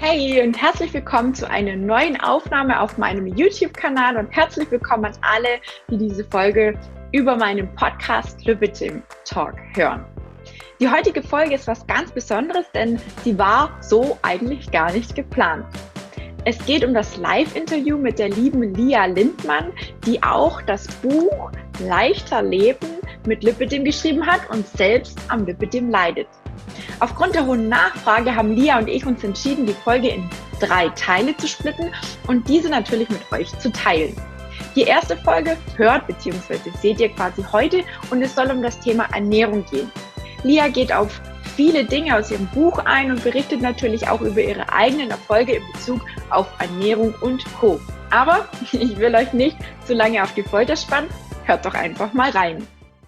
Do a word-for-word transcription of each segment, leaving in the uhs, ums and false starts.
Hey und herzlich willkommen zu einer neuen Aufnahme auf meinem YouTube-Kanal und herzlich willkommen an alle, die diese Folge über meinen Podcast Lübbetim Talk hören. Die heutige Folge ist was ganz Besonderes, denn sie war so eigentlich gar nicht geplant. Es geht um das Live-Interview mit der lieben Lia Lindmann, die auch das Buch Leichter Leben mit Lübbetim geschrieben hat und selbst am Lübbetim leidet. Aufgrund der hohen Nachfrage haben Lia und ich uns entschieden, die Folge in drei Teile zu splitten und diese natürlich mit euch zu teilen. Die erste Folge hört bzw. seht ihr quasi heute und es soll um das Thema Ernährung gehen. Lia geht auf viele Dinge aus ihrem Buch ein und berichtet natürlich auch über ihre eigenen Erfolge in Bezug auf Ernährung und Co. Aber ich will euch nicht zu lange auf die Folter spannen, hört doch einfach mal rein.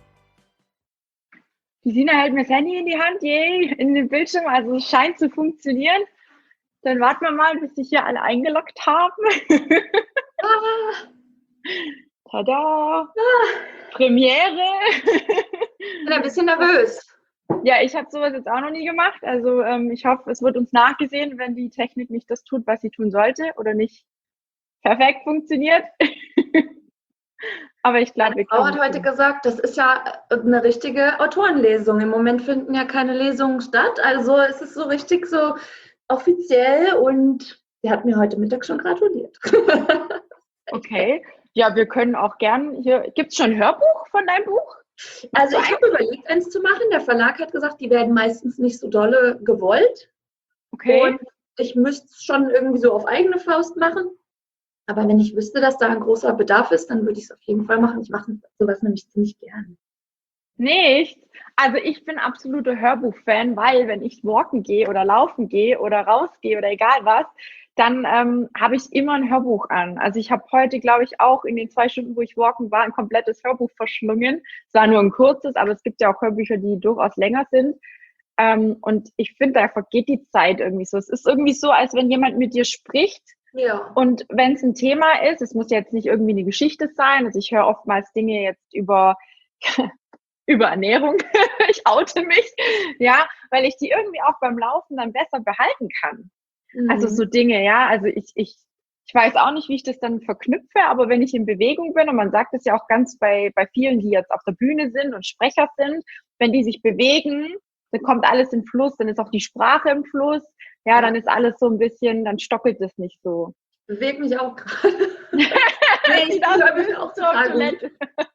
Die Sina hält mir das Handy in die Hand, yay, in den Bildschirm, also es scheint zu funktionieren. Dann warten wir mal, bis sich hier alle eingeloggt haben. Ah, Tada! Ah. Premiere! Ich bin ein bisschen nervös. Ja, ich habe sowas jetzt auch noch nie gemacht. Also ähm, ich hoffe, es wird uns nachgesehen, wenn die Technik nicht das tut, was sie tun sollte oder nicht perfekt funktioniert. Aber ich glaube, Meine Frau hat heute gesagt, das ist ja eine richtige Autorenlesung. Im Moment finden ja keine Lesungen statt. Also es ist so richtig so offiziell und sie hat mir heute Mittag schon gratuliert. Okay. Ja, wir können auch gern hier. Gibt es schon ein Hörbuch von deinem Buch? Also ich habe überlegt, eins zu machen. Der Verlag hat gesagt, die werden meistens nicht so dolle gewollt. Okay. Und ich müsste es schon irgendwie so auf eigene Faust machen. Aber wenn ich wüsste, dass da ein großer Bedarf ist, dann würde ich es auf jeden Fall machen. Ich mache sowas nämlich ziemlich gern. Nicht? Also ich bin absoluter Hörbuch-Fan, weil wenn ich walken gehe oder laufen gehe oder rausgehe oder egal was, dann ähm, habe ich immer ein Hörbuch an. Also ich habe heute, glaube ich, auch in den zwei Stunden, wo ich walken war, ein komplettes Hörbuch verschlungen. Es war nur ein kurzes, aber es gibt ja auch Hörbücher, die durchaus länger sind. Ähm, und ich finde, da vergeht die Zeit irgendwie so. Es ist irgendwie so, als wenn jemand mit dir spricht. Ja. Und wenn es ein Thema ist, es muss jetzt nicht irgendwie eine Geschichte sein. Also ich höre oftmals Dinge jetzt über über Ernährung, ich oute mich, ja, weil ich die irgendwie auch beim Laufen dann besser behalten kann. Mhm. Also so Dinge, ja, also ich, ich, ich weiß auch nicht, wie ich das dann verknüpfe, aber wenn ich in Bewegung bin, und man sagt es ja auch ganz bei, bei vielen, die jetzt auf der Bühne sind und Sprecher sind, wenn die sich bewegen, dann kommt alles in Fluss, dann ist auch die Sprache im Fluss, ja, dann ist alles so ein bisschen, dann stockelt es nicht so. Ich bewege mich auch gerade. Nee, ich höre mich auch total gut.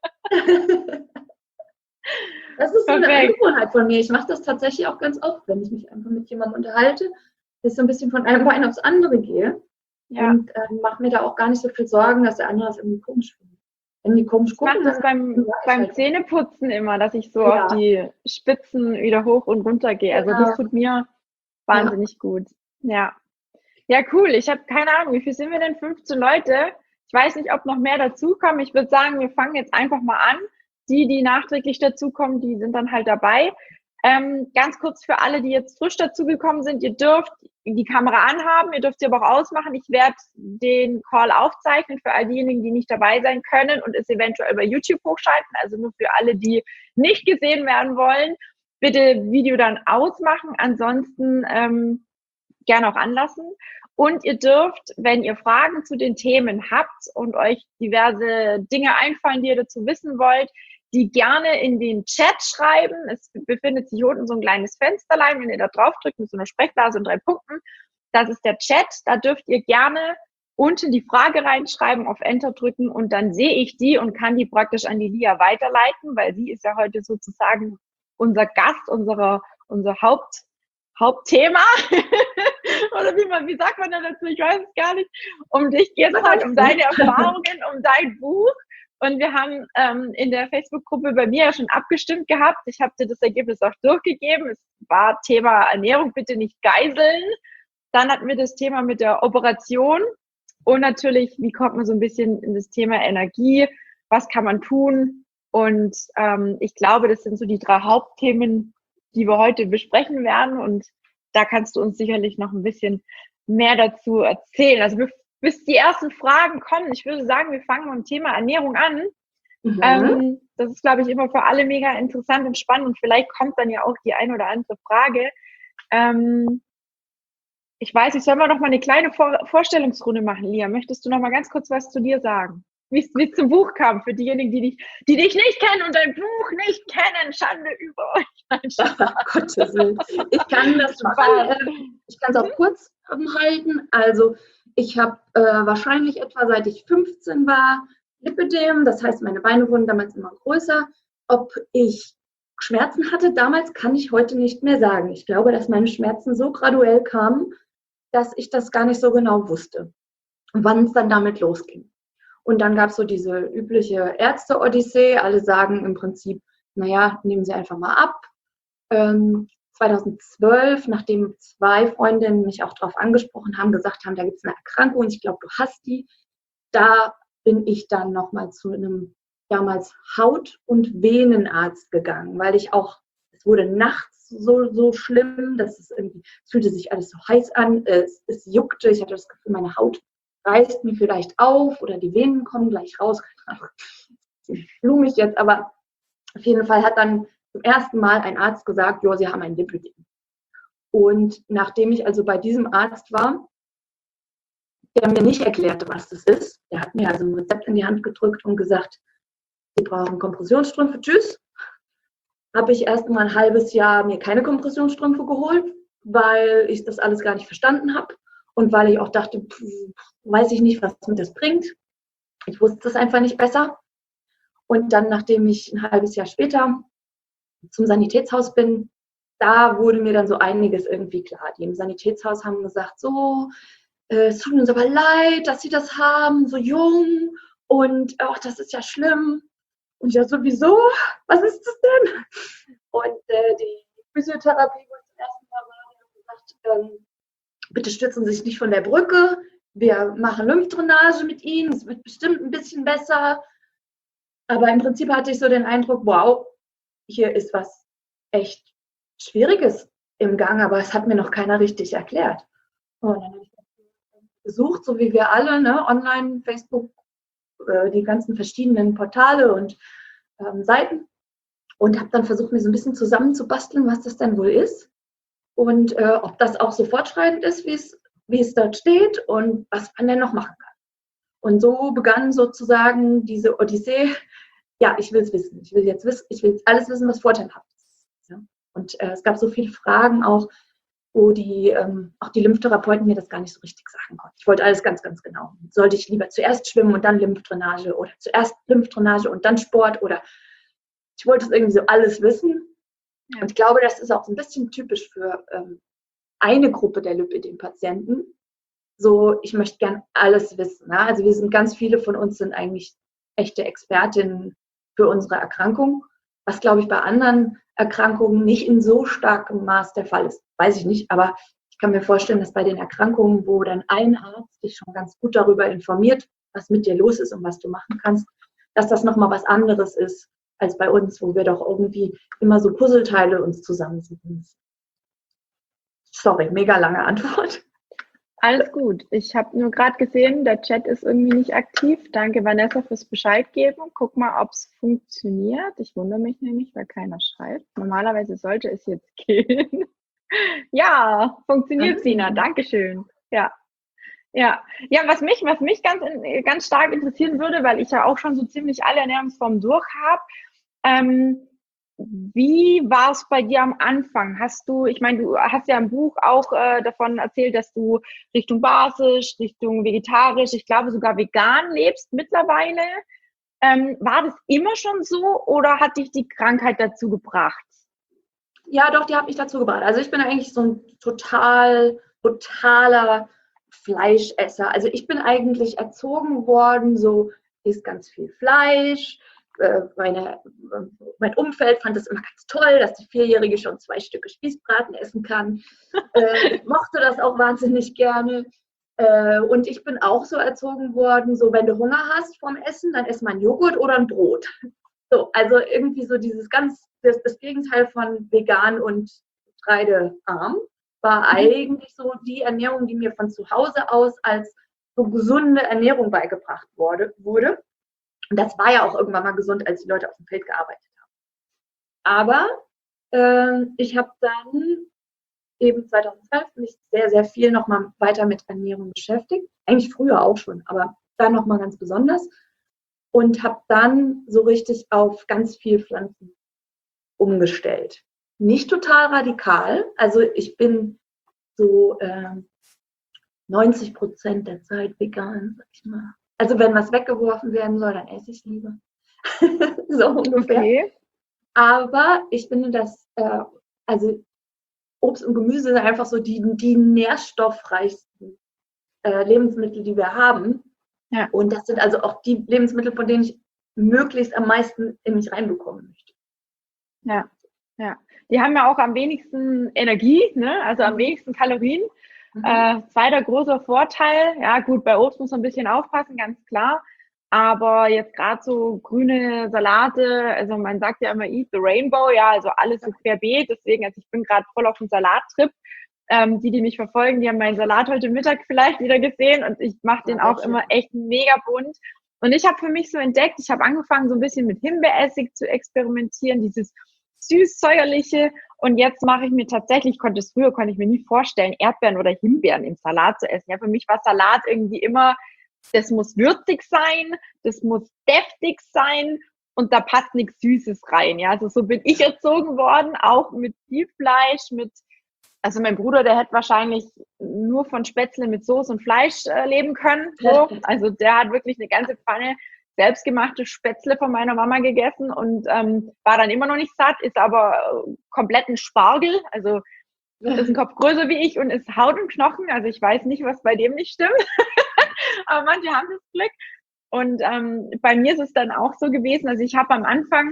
Das ist so eine Angewohnheit von mir. Ich mache das tatsächlich auch ganz oft, wenn ich mich einfach mit jemandem unterhalte, dass ich so ein bisschen von einem Bein aufs andere gehe. Ja. Und äh, mache mir da auch gar nicht so viel Sorgen, dass der andere das irgendwie komisch findet. Wenn die komisch gucken, ich mache das beim, beim halt Zähneputzen immer, dass ich so ja. auf die Spitzen wieder hoch und runter gehe. Also genau. Das tut mir wahnsinnig ja. gut. Ja. Ja, cool. Ich habe keine Ahnung, wie viel sind wir denn? fünfzehn Leute. Ich weiß nicht, ob noch mehr dazukommen. Ich würde sagen, wir fangen jetzt einfach mal an. Die, die nachträglich dazukommen, die sind dann halt dabei. Ähm, ganz kurz für alle, die jetzt frisch dazugekommen sind, ihr dürft die Kamera anhaben, ihr dürft sie aber auch ausmachen. Ich werde den Call aufzeichnen für all diejenigen, die nicht dabei sein können und es eventuell bei YouTube hochschalten. Also nur für alle, die nicht gesehen werden wollen, bitte Video dann ausmachen. Ansonsten ähm, gerne auch anlassen. Und ihr dürft, wenn ihr Fragen zu den Themen habt und euch diverse Dinge einfallen, die ihr dazu wissen wollt, die gerne in den Chat schreiben. Es befindet sich unten so ein kleines Fensterlein, wenn ihr da drauf drückt mit so einer Sprechblase und drei Punkten. Das ist der Chat. Da dürft ihr gerne unten die Frage reinschreiben, auf Enter drücken und dann sehe ich die und kann die praktisch an die Lia weiterleiten, weil sie ist ja heute sozusagen unser Gast, unsere, unser Haupt, Hauptthema. Oder wie man, wie sagt man da dazu? Ich weiß es gar nicht. Um dich geht es halt, um deine Erfahrungen, um dein Buch. Und wir haben ähm, in der Facebook-Gruppe bei mir ja schon abgestimmt gehabt. Ich habe dir das Ergebnis auch durchgegeben. Es war Thema Ernährung, bitte nicht geiseln. Dann hatten wir das Thema mit der Operation. Und natürlich, wie kommt man so ein bisschen in das Thema Energie? Was kann man tun? Und ähm, ich glaube, das sind so die drei Hauptthemen, die wir heute besprechen werden. Und da kannst du uns sicherlich noch ein bisschen mehr dazu erzählen. Also bis die ersten Fragen kommen, ich würde sagen, wir fangen mit dem Thema Ernährung an. Mhm. Ähm, das ist, glaube ich, immer für alle mega interessant und spannend und vielleicht kommt dann ja auch die ein oder andere Frage. Ähm, Ich weiß, ich soll mal noch mal eine kleine Vor Vorstellungsrunde machen. Lia, möchtest du noch mal ganz kurz was zu dir sagen? Wie es zum Buch kam, für diejenigen, die dich, die dich nicht kennen und dein Buch nicht kennen. Schande über euch. Nein, Gottes Willen. Ich kann das machen. Ich kann es auch kurz halten. Also ich habe äh, wahrscheinlich etwa seit ich fünfzehn war Lipödem. Das heißt, meine Beine wurden damals immer größer. Ob ich Schmerzen hatte damals, kann ich heute nicht mehr sagen. Ich glaube, dass meine Schmerzen so graduell kamen, dass ich das gar nicht so genau wusste, wann es dann damit losging. Und dann gab es so diese übliche Ärzte-Odyssee. Alle sagen im Prinzip, naja, nehmen Sie einfach mal ab. Ähm, zweitausendzwölf, nachdem zwei Freundinnen mich auch darauf angesprochen haben, gesagt haben, da gibt es eine Erkrankung, ich glaube, du hast die. Da bin ich dann nochmal zu einem damals Haut- und Venenarzt gegangen, weil ich auch, es wurde nachts so, so schlimm, dass es irgendwie, es fühlte sich alles so heiß an, es, es juckte, ich hatte das Gefühl, meine Haut reißt mir vielleicht auf oder die Venen kommen gleich raus. Blumig jetzt, aber auf jeden Fall hat dann zum ersten Mal ein Arzt gesagt, ja, Sie haben ein Lipödem. Und nachdem ich also bei diesem Arzt war, der mir nicht erklärte, was das ist, der hat mir also ein Rezept in die Hand gedrückt und gesagt, Sie brauchen Kompressionsstrümpfe, tschüss. Habe ich erst mal ein halbes Jahr mir keine Kompressionsstrümpfe geholt, weil ich das alles gar nicht verstanden habe und weil ich auch dachte, pff, weiß ich nicht, was mir das bringt. Ich wusste es einfach nicht besser. Und dann, nachdem ich ein halbes Jahr später zum Sanitätshaus bin, da wurde mir dann so einiges irgendwie klar. Die im Sanitätshaus haben gesagt, so, äh, es tut uns aber leid, dass Sie das haben, so jung und ach, das ist ja schlimm. Und ja, sowieso, was ist das denn? Und äh, die Physiotherapie, wo ich zum ersten Mal war, die hat gesagt, ähm, bitte stürzen Sie sich nicht von der Brücke, wir machen Lymphdrainage mit Ihnen, es wird bestimmt ein bisschen besser. Aber im Prinzip hatte ich so den Eindruck, wow, hier ist was echt Schwieriges im Gang, aber es hat mir noch keiner richtig erklärt. Und dann habe ich gesucht, so wie wir alle, ne, online, Facebook, äh, die ganzen verschiedenen Portale und ähm, Seiten und habe dann versucht, mir so ein bisschen zusammenzubasteln, was das denn wohl ist und äh, ob das auch so fortschreitend ist, wie es, wie es dort steht und was man denn noch machen kann. Und so begann sozusagen diese Odyssee. Ja, ich will es wissen. Ich will jetzt wissen, ich will alles wissen, was vorteilhaft ist. Ja? Und äh, es gab so viele Fragen auch, wo die, ähm, auch die Lymphtherapeuten mir das gar nicht so richtig sagen konnten. Ich wollte alles ganz, ganz genau. Sollte ich lieber zuerst schwimmen und dann Lymphdrainage oder zuerst Lymphdrainage und dann Sport oder ich wollte es irgendwie so alles wissen. Ja. Und ich glaube, das ist auch so ein bisschen typisch für ähm, eine Gruppe der Lipödem-Patienten. So, ich möchte gern alles wissen. Ne? Also wir sind, ganz viele von uns sind eigentlich echte Expertinnen für unsere Erkrankung, was, glaube ich, bei anderen Erkrankungen nicht in so starkem Maß der Fall ist. Weiß ich nicht, aber ich kann mir vorstellen, dass bei den Erkrankungen, wo dann ein Arzt dich schon ganz gut darüber informiert, was mit dir los ist und was du machen kannst, dass das nochmal was anderes ist als bei uns, wo wir doch irgendwie immer so Puzzleteile uns zusammensuchen müssen. Sorry, mega lange Antwort. Alles gut. Ich habe nur gerade gesehen, der Chat ist irgendwie nicht aktiv. Danke, Vanessa, fürs Bescheid geben. Guck mal, ob es funktioniert. Ich wundere mich nämlich, weil keiner schreibt. Normalerweise sollte es jetzt gehen. Ja, funktioniert, Sina. Dankeschön. Ja. Ja, ja, was mich, was mich ganz, ganz stark interessieren würde, weil ich ja auch schon so ziemlich alle Ernährungsformen durch habe. Ähm, Wie war es bei dir am Anfang? Hast du, ich meine, du hast ja im Buch auch äh, davon erzählt, dass du Richtung basisch, Richtung vegetarisch, ich glaube sogar vegan lebst mittlerweile. Ähm, war das immer schon so oder hat dich die Krankheit dazu gebracht? Ja, doch, die hat mich dazu gebracht. Also ich bin eigentlich so ein total, totaler Fleischesser. Also ich bin eigentlich erzogen worden, so isst ganz viel Fleisch. Meine, mein Umfeld fand es immer ganz toll, dass die Vierjährige schon zwei Stücke Spießbraten essen kann. Ich mochte das auch wahnsinnig gerne. Und ich bin auch so erzogen worden, so wenn du Hunger hast vorm Essen, dann ess mal einen Joghurt oder ein Brot. So, also irgendwie so dieses ganz, das, das Gegenteil von vegan und getreidearm war eigentlich so die Ernährung, die mir von zu Hause aus als so gesunde Ernährung beigebracht wurde. wurde. Und das war ja auch irgendwann mal gesund, als die Leute auf dem Feld gearbeitet haben. Aber äh, ich habe dann eben zweitausendzwölf mich sehr, sehr viel nochmal weiter mit Ernährung beschäftigt. Eigentlich früher auch schon, aber dann nochmal ganz besonders. Und habe dann so richtig auf ganz viel Pflanzen umgestellt. Nicht total radikal. Also ich bin so äh, neunzig Prozent der Zeit vegan, sag ich mal. Also wenn was weggeworfen werden soll, dann esse ich es lieber. So ungefähr. Okay. Aber ich finde, dass äh, also Obst und Gemüse sind einfach so die, die nährstoffreichsten äh, Lebensmittel, die wir haben. Ja. Und das sind also auch die Lebensmittel, von denen ich möglichst am meisten in mich reinbekommen möchte. Ja, ja. Die haben ja auch am wenigsten Energie, ne? Also am wenigsten Kalorien. Mhm. Äh, zweiter großer Vorteil, ja gut, bei Obst muss man ein bisschen aufpassen, ganz klar. Aber jetzt gerade so grüne Salate, also man sagt ja immer eat the rainbow, ja, also alles so querbeet. Deswegen, also ich bin gerade voll auf dem Salattrip. Ähm, die, die mich verfolgen, die haben meinen Salat heute Mittag vielleicht wieder gesehen und ich mache den auch immer echt mega bunt. Und ich habe für mich so entdeckt, ich habe angefangen so ein bisschen mit Himbeeressig zu experimentieren, dieses süß-säuerliche. Und jetzt mache ich mir tatsächlich, konnte es früher, konnte ich mir nie vorstellen, Erdbeeren oder Himbeeren im Salat zu essen. Ja, für mich war Salat irgendwie immer, das muss würzig sein, das muss deftig sein und da passt nichts Süßes rein. Ja, also so bin ich erzogen worden, auch mit viel Fleisch, mit, also mein Bruder, der hätte wahrscheinlich nur von Spätzle mit Soße und Fleisch äh, leben können. So. Also der hat wirklich eine ganze Pfanne selbstgemachte Spätzle von meiner Mama gegessen und ähm, war dann immer noch nicht satt, ist aber äh, komplett ein Spargel, also ist ein Kopf größer wie ich und ist Haut und Knochen, also ich weiß nicht, was bei dem nicht stimmt, aber manche haben das Glück. Und ähm, bei mir ist es dann auch so gewesen, also ich habe am Anfang,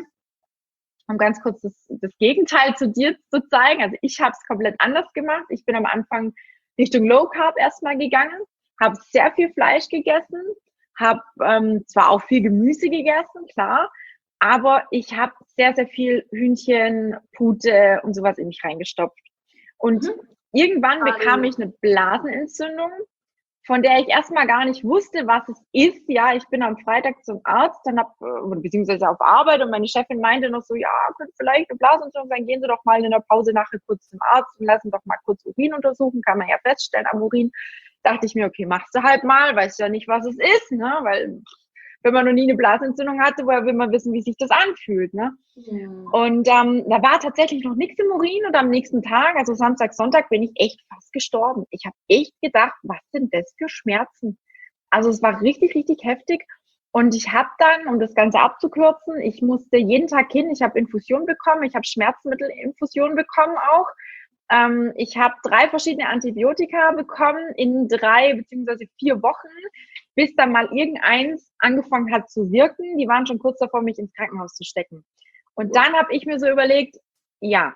um ganz kurz das, das Gegenteil zu dir zu zeigen, also ich habe es komplett anders gemacht. Ich bin am Anfang Richtung Low Carb erstmal gegangen, habe sehr viel Fleisch gegessen, habe ähm, zwar auch viel Gemüse gegessen, klar, aber ich habe sehr, sehr viel Hühnchen, Pute und sowas in mich reingestopft. Und mhm. irgendwann bekam ich eine Blasenentzündung, von der ich erstmal gar nicht wusste, was es ist. Ja, ich bin am Freitag zum Arzt, dann hab, beziehungsweise auf Arbeit und meine Chefin meinte noch so, ja, könnte vielleicht eine Blasenentzündung sein, gehen Sie doch mal in der Pause nachher kurz zum Arzt und lassen doch mal kurz Urin untersuchen, kann man ja feststellen am Urin. Dachte ich mir, okay, machst du halt mal, weißt ja nicht, was es ist, ne, weil wenn man noch nie eine Blasenentzündung hatte, woher will man wissen, wie sich das anfühlt, ne? Ja. Und ähm, da war tatsächlich noch nichts im Urin und am nächsten Tag, also Samstag, Sonntag, bin ich echt fast gestorben. Ich habe echt gedacht, was sind das für Schmerzen? Also es war richtig, richtig heftig und ich habe dann, um das Ganze abzukürzen, ich musste jeden Tag hin, ich habe Infusion bekommen, ich habe Schmerzmittelinfusion bekommen auch. Ähm, ich habe drei verschiedene Antibiotika bekommen in drei beziehungsweise vier Wochen, bis dann mal irgendeins angefangen hat zu wirken. Die waren schon kurz davor, mich ins Krankenhaus zu stecken. Und dann habe ich mir so überlegt, ja,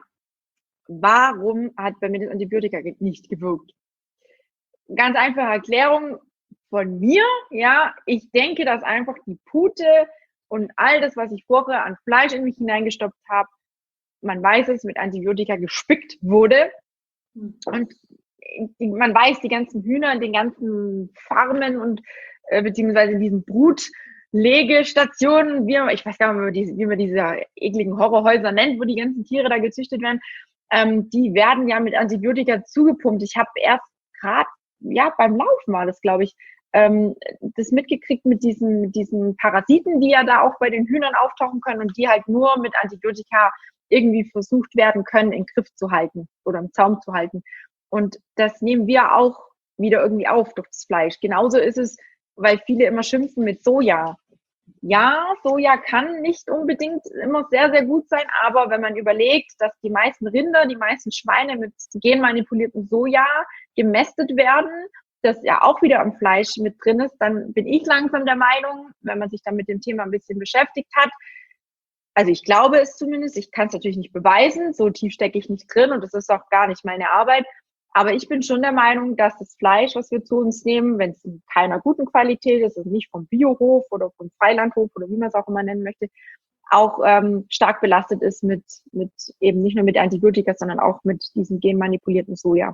warum hat bei mir das Antibiotika nicht gewirkt? Ganz einfache Erklärung von mir, ja, ich denke, dass einfach die Pute und all das, was ich vorher an Fleisch in mich hineingestopft habe, man weiß es, mit Antibiotika gespickt wurde. Und man weiß, die ganzen Hühner in den ganzen Farmen und äh, beziehungsweise diesen Brutlegestationen, wie, ich weiß gar nicht, wie man, diese, wie man diese ekligen Horrorhäuser nennt, wo die ganzen Tiere da gezüchtet werden, ähm, die werden ja mit Antibiotika zugepumpt. Ich habe erst gerade, ja, beim Laufen war das, glaube ich, ähm, das mitgekriegt mit diesen, mit diesen Parasiten, die ja da auch bei den Hühnern auftauchen können und die halt nur mit Antibiotika irgendwie versucht werden können, in Griff zu halten oder im Zaum zu halten. Und das nehmen wir auch wieder irgendwie auf durch das Fleisch. Genauso ist es, weil viele immer schimpfen mit Soja. Ja, Soja kann nicht unbedingt immer sehr, sehr gut sein, aber wenn man überlegt, dass die meisten Rinder, die meisten Schweine mit genmanipuliertem Soja gemästet werden, das ja auch wieder am Fleisch mit drin ist, dann bin ich langsam der Meinung, wenn man sich dann mit dem Thema ein bisschen beschäftigt hat, also ich glaube es zumindest, ich kann es natürlich nicht beweisen, so tief stecke ich nicht drin und das ist auch gar nicht meine Arbeit, aber ich bin schon der Meinung, dass das Fleisch, was wir zu uns nehmen, wenn es in keiner guten Qualität ist, also nicht vom Biohof oder vom Freilandhof oder wie man es auch immer nennen möchte, auch ähm, stark belastet ist mit, mit eben nicht nur mit Antibiotika, sondern auch mit diesem genmanipulierten Soja.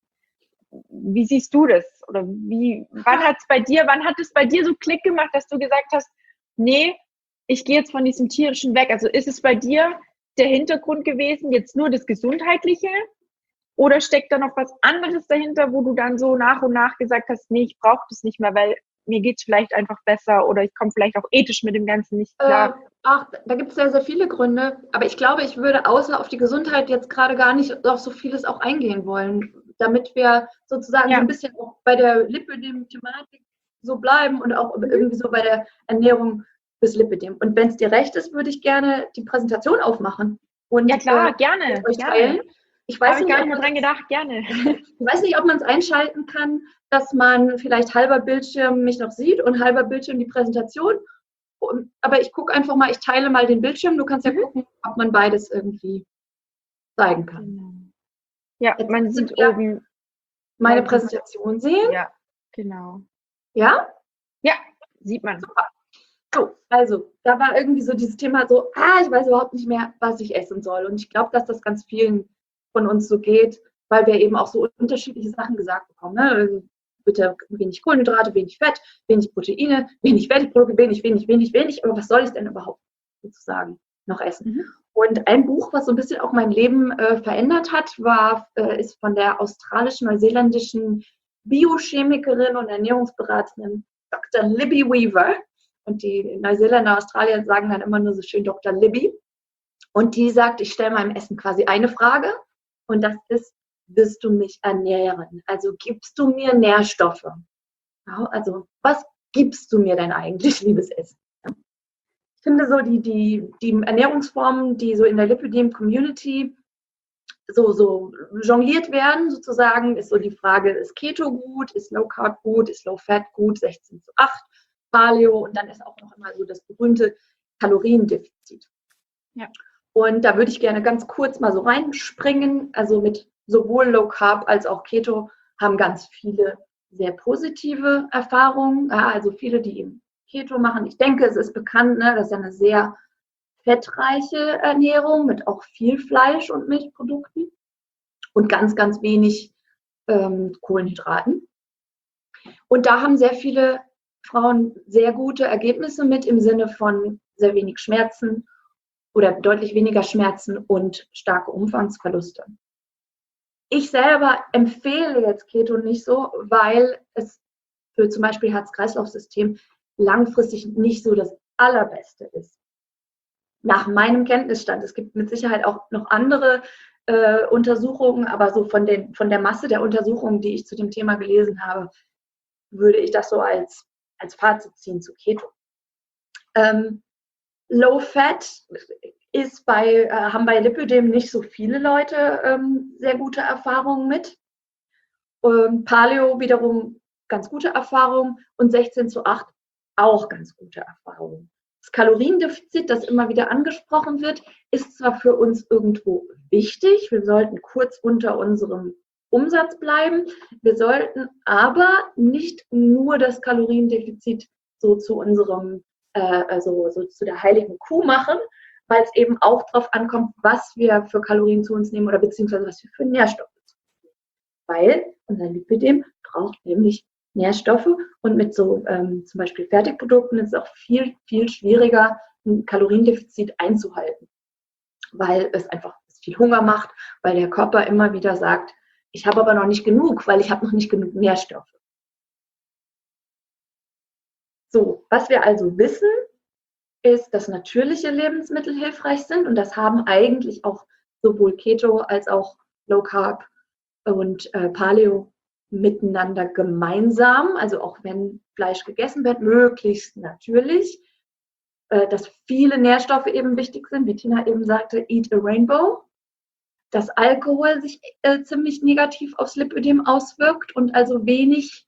Wie siehst du das? Oder wie, wann hat es bei dir, wann hat es bei dir so Klick gemacht, dass du gesagt hast, nee, ich gehe jetzt von diesem Tierischen weg. Also ist es bei dir der Hintergrund gewesen, jetzt nur das Gesundheitliche? Oder steckt da noch was anderes dahinter, wo du dann so nach und nach gesagt hast, nee, ich brauche das nicht mehr, weil mir geht's vielleicht einfach besser oder ich komme vielleicht auch ethisch mit dem Ganzen nicht klar? Äh, ach, da gibt es sehr, sehr viele Gründe. Aber ich glaube, ich würde außer auf die Gesundheit jetzt gerade gar nicht auf so vieles auch eingehen wollen, damit wir sozusagen Ja. so ein bisschen auch bei der Lipödem-Thematik so bleiben und auch mhm. irgendwie so bei der Ernährung bis Lipödem. Und wenn es dir recht ist, würde ich gerne die Präsentation aufmachen. Und, ja klar, äh, gerne. Euch gerne. teilen. Ich weiß Habe ich gar nicht mehr dran gedacht, gerne. Ich weiß nicht, ob man es einschalten kann, dass man vielleicht halber Bildschirm mich noch sieht und halber Bildschirm die Präsentation. Aber ich gucke einfach mal, ich teile mal den Bildschirm. Du kannst ja mhm. gucken, ob man beides irgendwie zeigen kann. Ja, Jetzt man sieht oben meine Präsentation sehen. Ja, genau. Ja? Ja, sieht man. Super. So, also, da war irgendwie so dieses Thema so, ah, ich weiß überhaupt nicht mehr, was ich essen soll. Und ich glaube, dass das ganz vielen von uns so geht, weil wir eben auch so unterschiedliche Sachen gesagt bekommen. Ne? Also bitte wenig Kohlenhydrate, wenig Fett, wenig Proteine, wenig Fertigprodukte, wenig, wenig, wenig, wenig. Aber was soll ich denn überhaupt sozusagen noch essen? Mhm. Und ein Buch, was so ein bisschen auch mein Leben äh, verändert hat, war, äh, ist von der australisch-neuseeländischen Biochemikerin und Ernährungsberaterin Doktor Libby Weaver. Und die Neuseeländer, Australier sagen dann immer nur so schön Doktor Libby. Und die sagt, ich stelle meinem Essen quasi eine Frage. Und das ist, wirst du mich ernähren? Also gibst du mir Nährstoffe? Ja, also was gibst du mir denn eigentlich, liebes Essen? Ich finde so die, die, die Ernährungsformen, die so in der Lipödem-Community so, so jongliert werden, sozusagen, ist so die Frage, ist Keto gut, ist Low Carb gut, ist Low Fat gut, sechzehn zu acht, Paleo und dann ist auch noch immer so das berühmte Kaloriendefizit. Ja. Und da würde ich gerne ganz kurz mal so reinspringen. Also mit sowohl Low Carb als auch Keto haben ganz viele sehr positive Erfahrungen. Ja, also viele, die eben Keto machen. Ich denke, es ist bekannt, ne, das ist ja eine sehr fettreiche Ernährung mit auch viel Fleisch und Milchprodukten und ganz, ganz wenig ähm, Kohlenhydraten. Und da haben sehr viele Frauen sehr gute Ergebnisse mit im Sinne von sehr wenig Schmerzen oder deutlich weniger Schmerzen und starke Umfangsverluste. Ich selber empfehle jetzt Keto nicht so, weil es für zum Beispiel Herz-Kreislauf-System langfristig nicht so das Allerbeste ist. Nach meinem Kenntnisstand. Es gibt mit Sicherheit auch noch andere äh, Untersuchungen, aber so von, den, von der Masse der Untersuchungen, die ich zu dem Thema gelesen habe, würde ich das so als, als Fazit ziehen zu Keto. Ähm, Low Fat ist bei, äh, haben bei Lipödem nicht so viele Leute ähm, sehr gute Erfahrungen mit. Ähm, Paleo wiederum ganz gute Erfahrungen und sechzehn zu acht auch ganz gute Erfahrungen. Das Kaloriendefizit, das immer wieder angesprochen wird, ist zwar für uns irgendwo wichtig, wir sollten kurz unter unserem Umsatz bleiben, wir sollten aber nicht nur das Kaloriendefizit so zu unserem, äh, also so zu der heiligen Kuh machen, weil es eben auch darauf ankommt, was wir für Kalorien zu uns nehmen oder beziehungsweise was wir für Nährstoffe zu uns nehmen. Weil unser Lipödem braucht nämlich Nährstoffe und mit so ähm, zum Beispiel Fertigprodukten ist es auch viel, viel schwieriger, ein Kaloriendefizit einzuhalten, weil es einfach viel Hunger macht, weil der Körper immer wieder sagt, ich habe aber noch nicht genug, weil ich habe noch nicht genug Nährstoffe. So, was wir also wissen, ist, dass natürliche Lebensmittel hilfreich sind und das haben eigentlich auch sowohl Keto als auch Low Carb und äh, Paleo miteinander gemeinsam, also auch wenn Fleisch gegessen wird, möglichst natürlich, äh, dass viele Nährstoffe eben wichtig sind, wie Tina eben sagte, eat a rainbow, dass Alkohol sich äh, ziemlich negativ aufs Lipödem auswirkt und also wenig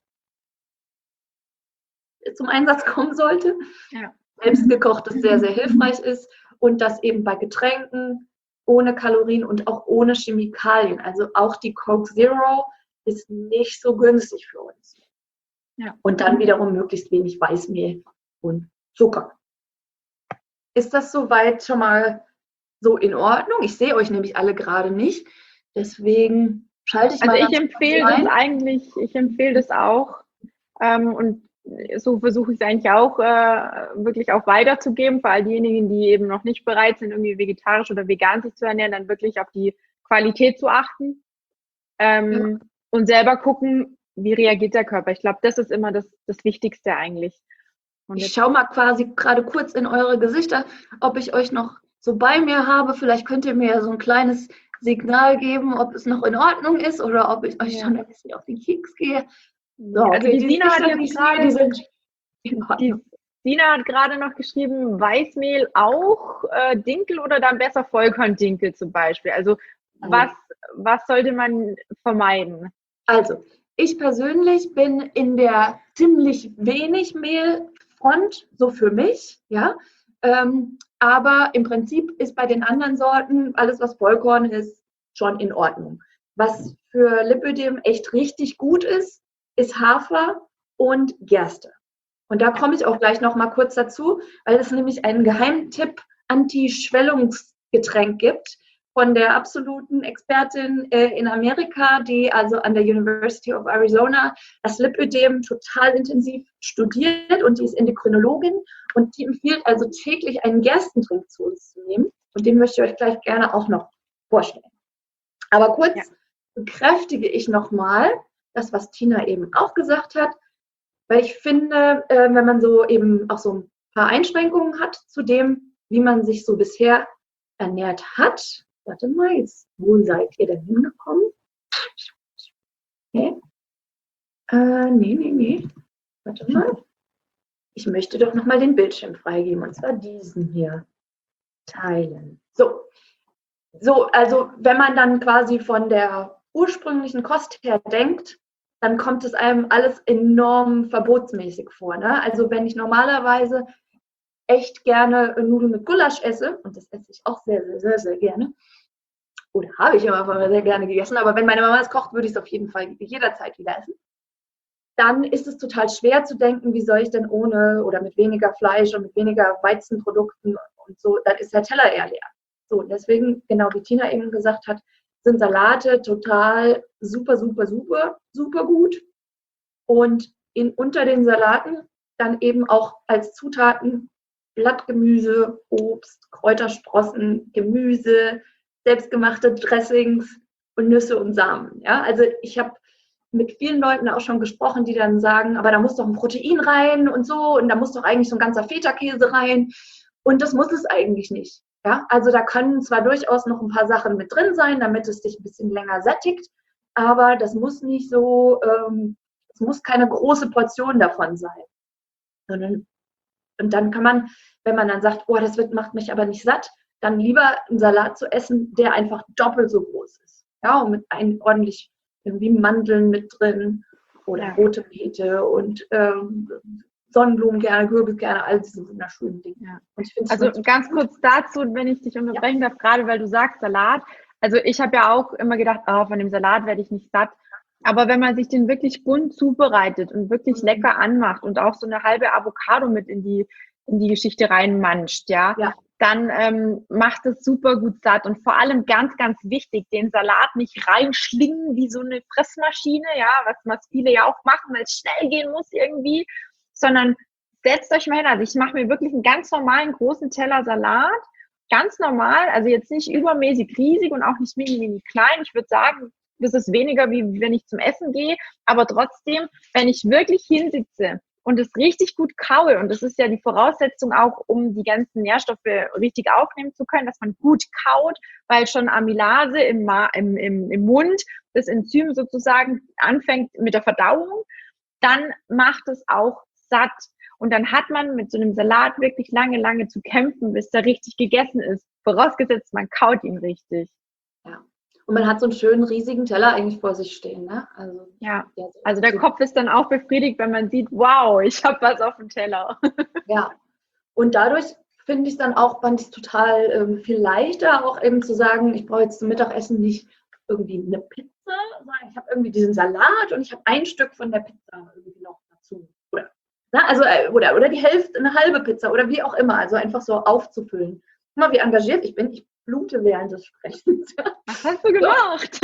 zum Einsatz kommen sollte. Ja. Selbstgekochtes sehr, sehr hilfreich ist und dass eben bei Getränken ohne Kalorien und auch ohne Chemikalien, also auch die Coke Zero ist nicht so günstig für uns. Ja. Und dann wiederum möglichst wenig Weißmehl und Zucker. Ist das soweit schon mal so in Ordnung? Ich sehe euch nämlich alle gerade nicht, deswegen schalte ich also mal. Also ich empfehle das eigentlich, ich empfehle das auch ähm, und so versuche ich es eigentlich auch äh, wirklich auch weiterzugeben, für all diejenigen, die eben noch nicht bereit sind, irgendwie vegetarisch oder vegan sich zu ernähren, dann wirklich auf die Qualität zu achten. ähm, ja. und selber gucken, wie reagiert der Körper. Ich glaube, das ist immer das, das Wichtigste eigentlich. Und ich schaue mal quasi gerade kurz in eure Gesichter, ob ich euch noch so bei mir habe. Vielleicht könnt ihr mir ja so ein kleines Signal geben, ob es noch in Ordnung ist oder ob ich euch ja. schon ein bisschen auf den Keks gehe. So, also okay, die, die Sina hat jetzt gerade, die sind die Sina hat gerade noch geschrieben, Weißmehl auch, äh, Dinkel oder dann besser Vollkorndinkel zum Beispiel. Also was, was sollte man vermeiden? Also ich persönlich bin in der ziemlich wenig Mehlfront, so für mich, ja. Ähm, aber im Prinzip ist bei den anderen Sorten alles, was Vollkorn ist, schon in Ordnung. Was für Lipödem echt richtig gut ist, ist Hafer und Gerste. Und da komme ich auch gleich noch mal kurz dazu, weil es nämlich einen Geheimtipp Anti-Schwellungsgetränk gibt von der absoluten Expertin äh, in Amerika, die also an der University of Arizona das Lipödem total intensiv studiert und die ist Endokrinologin und die empfiehlt also täglich einen Gerstentrink zu uns zu nehmen und den möchte ich euch gleich gerne auch noch vorstellen. Aber kurz ja. bekräftige ich nochmal das, was Tina eben auch gesagt hat, weil ich finde, äh, wenn man so eben auch so ein paar Einschränkungen hat zu dem, wie man sich so bisher ernährt hat. Warte mal, jetzt, wo seid ihr denn hingekommen? Okay. Äh, nee, nee, nee. Warte mal. Ich möchte doch nochmal den Bildschirm freigeben, und zwar diesen hier. Teilen. So. So, also wenn man dann quasi von der ursprünglichen Kost her denkt, dann kommt es einem alles enorm verbotsmäßig vor. Ne? Also wenn ich normalerweise echt gerne Nudeln mit Gulasch esse, und das esse ich auch sehr, sehr, sehr, sehr gerne, oder habe ich immer sehr gerne gegessen, aber wenn meine Mama es kocht, würde ich es auf jeden Fall jederzeit wieder essen, dann ist es total schwer zu denken, wie soll ich denn ohne oder mit weniger Fleisch und mit weniger Weizenprodukten und so, dann ist der Teller eher leer. So, deswegen, genau wie Tina eben gesagt hat, sind Salate total super, super, super, super gut. Und in, unter den Salaten dann eben auch als Zutaten Blattgemüse, Obst, Kräutersprossen, Gemüse, selbstgemachte Dressings und Nüsse und Samen. Ja, also ich habe mit vielen Leuten auch schon gesprochen, die dann sagen, aber da muss doch ein Protein rein und so und da muss doch eigentlich so ein ganzer Feta-Käse rein. Und das muss es eigentlich nicht. Ja, also da können zwar durchaus noch ein paar Sachen mit drin sein, damit es dich ein bisschen länger sättigt, aber das muss nicht so, ähm, es muss keine große Portion davon sein. Und, und dann kann man, wenn man dann sagt, oh, das wird, macht mich aber nicht satt, dann lieber einen Salat zu essen, der einfach doppelt so groß ist. Ja, und mit ein, ordentlich irgendwie Mandeln mit drin oder ja. rote Beete und ähm, Sonnenblumenkerne, Kürbiskerne, all diese wunderschönen Dinge. Ja. Also ganz kurz dazu, wenn ich dich unterbrechen ja. darf, gerade weil du sagst Salat. Also ich habe ja auch immer gedacht, oh, von dem Salat werde ich nicht satt. Aber wenn man sich den wirklich bunt zubereitet und wirklich mhm. lecker anmacht und auch so eine halbe Avocado mit in die, in die Geschichte reinmanscht, ja, ja. dann ähm, macht es super gut satt. Und vor allem ganz, ganz wichtig, den Salat nicht reinschlingen wie so eine Fressmaschine, ja, was, was viele ja auch machen, weil es schnell gehen muss irgendwie, sondern setzt euch mal hin. Also ich mache mir wirklich einen ganz normalen großen Teller Salat, ganz normal, also jetzt nicht übermäßig riesig und auch nicht mini, mini klein. Ich würde sagen, das ist weniger, wie wenn ich zum Essen gehe, aber trotzdem, wenn ich wirklich hinsitze und es richtig gut kaue, und das ist ja die Voraussetzung auch, um die ganzen Nährstoffe richtig aufnehmen zu können, dass man gut kaut, weil schon Amylase im, Ma- im, im, im Mund, das Enzym sozusagen anfängt mit der Verdauung, dann macht es auch satt. Und dann hat man mit so einem Salat wirklich lange, lange zu kämpfen, bis der richtig gegessen ist. Vorausgesetzt, man kaut ihn richtig. Ja. Und man hat so einen schönen, riesigen Teller eigentlich vor sich stehen. Ne? Also, ja, also der Kopf ist dann auch befriedigt, wenn man sieht, wow, ich habe was auf dem Teller. Ja, und dadurch finde ich es dann auch, fand ich es total ähm, viel leichter, auch eben zu sagen, ich brauche jetzt zum Mittagessen nicht irgendwie eine Pizza, sondern ich habe irgendwie diesen Salat und ich habe ein Stück von der Pizza irgendwie noch dazu. Oder, na, also, oder, oder die Hälfte, eine halbe Pizza oder wie auch immer, also einfach so aufzufüllen. Guck mal, wie engagiert ich bin. Ich blute während des Sprechens. Was hast du gemacht?